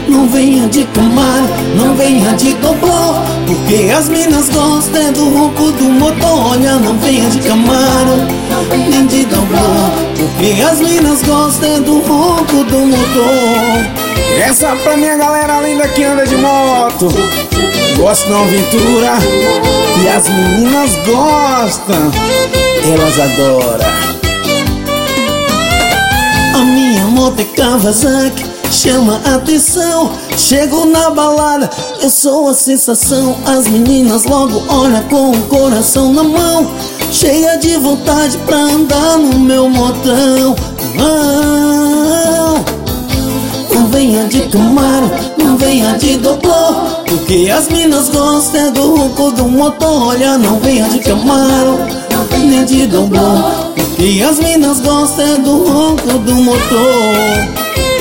não venha de Camaro, não venha de doblô, porque as minas gostam do ronco do motor. Olha, não venha de Camaro, nem de doblô, porque as minas gostam do ronco do motor. Essa pra minha galera linda que anda de moto, gosta da aventura e as meninas gostam, elas adoram. A minha moto é Kawasaki, chama atenção. Chego na balada, eu sou a sensação. As meninas logo olham com o coração na mão, cheia de vontade pra andar no meu motão. Não venha de Camaro, não venha de doblô, porque as minas gostam do ronco do motor. Olha, não venha de Camaro, nem de doblô, porque as minas gostam do ronco do motor.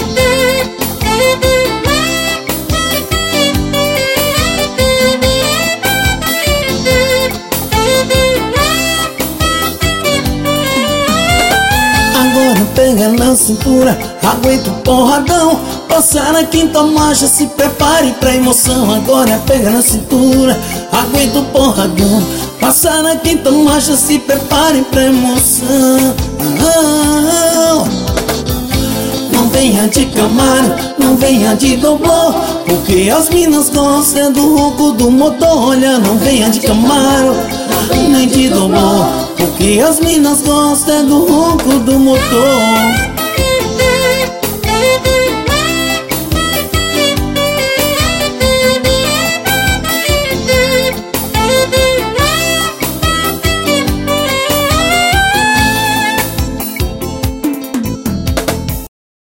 Agora pega na cintura, aguenta o porradão. Passar na quinta marcha, se prepare pra emoção. Agora pega na cintura, aguenta o porradão. Passar na quinta marcha, se prepare pra emoção. Não venha de Camaro, não venha de doblô, porque as minas gostam do ronco do motor. Olha, não venha de Camaro, nem de doblô, porque as minas gostam do ronco do motor.